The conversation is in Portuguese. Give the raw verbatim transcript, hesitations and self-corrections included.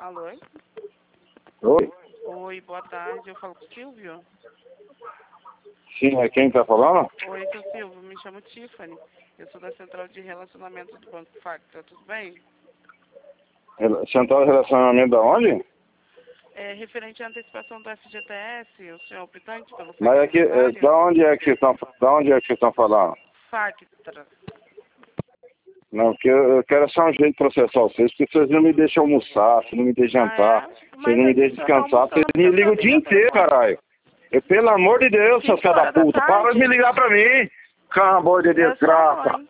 Alô? Oi? Oi, boa tarde. Eu falo com o Silvio? Sim, é quem tá falando? Oi, seu Silvio. Me chamo Tiffany. Eu sou da Central de Relacionamento do Banco Facta. Tudo bem? Rela- Central de relacionamento da onde? É, referente à antecipação do F G T S, o senhor é optante pelo Mas é que, é, Facta? da onde é que vocês estão, da onde é que vocês estão falando? Factra. Não, porque eu, eu quero só um jeito de processar vocês, porque vocês não me deixam almoçar, vocês não me deixam jantar, Ah, é? vocês Mas não me aqui deixam o senhor tá descansar, vocês almoçando me porque eu tô ligam o dia atendendo o inteiro, telefone. caralho. Eu, pelo amor de Deus, seus cinco filhos da horas da puta, para de tarde? me ligar pra mim, camboi de É sua desgraça. mãe.